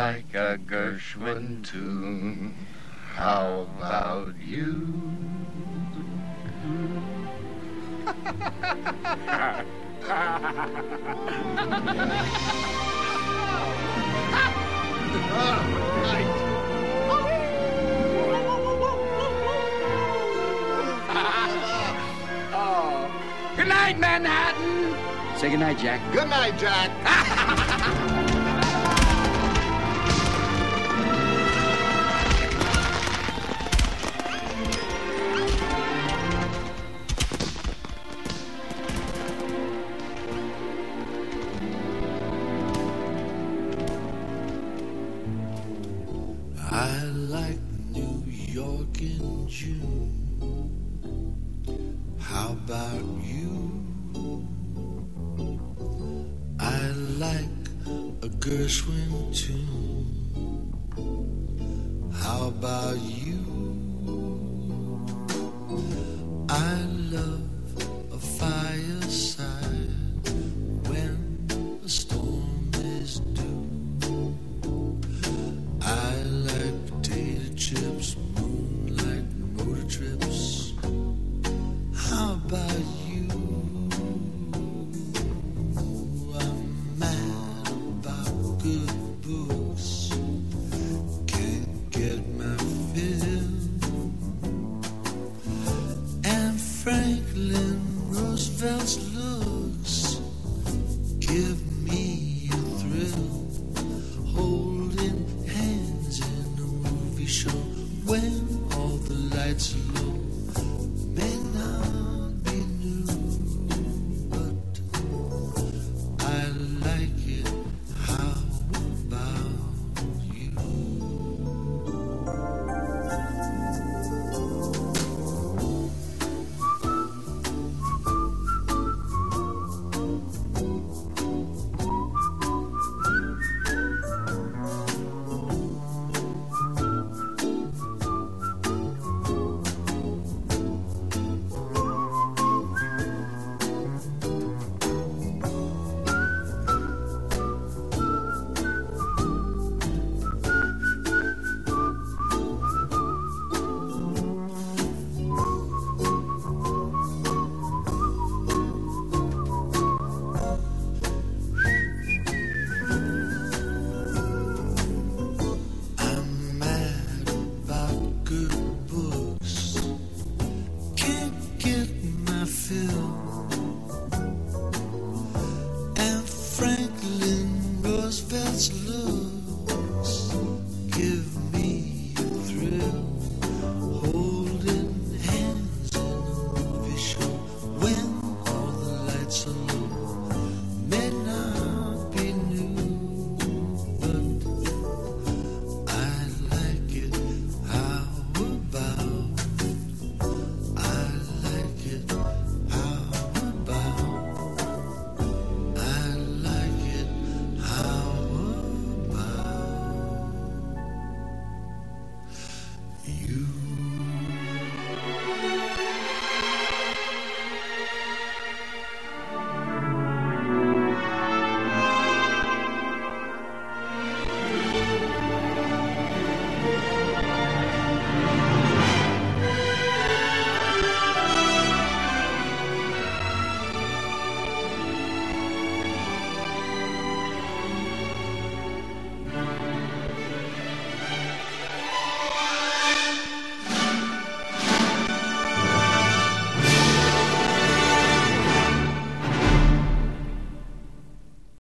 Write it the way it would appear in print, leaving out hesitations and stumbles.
like a Gershwin tune. How about you? Good night, Manhattan. Say good night, Jack. Good night, Jack. I like New York in June. How about you? I like a Gershwin tune. How about you? I love a fireside when a storm is due. I like potato chips, moonlight motor trips. How about you? I'm mad about good books. Can't get my fill. And Franklin Roosevelt's looks give me a thrill. Holding hands in a movie show when all the lights are low may not be new, but I like it. How about you? I'm mad about good books. Can't get my fill. And Franklin Roosevelt's love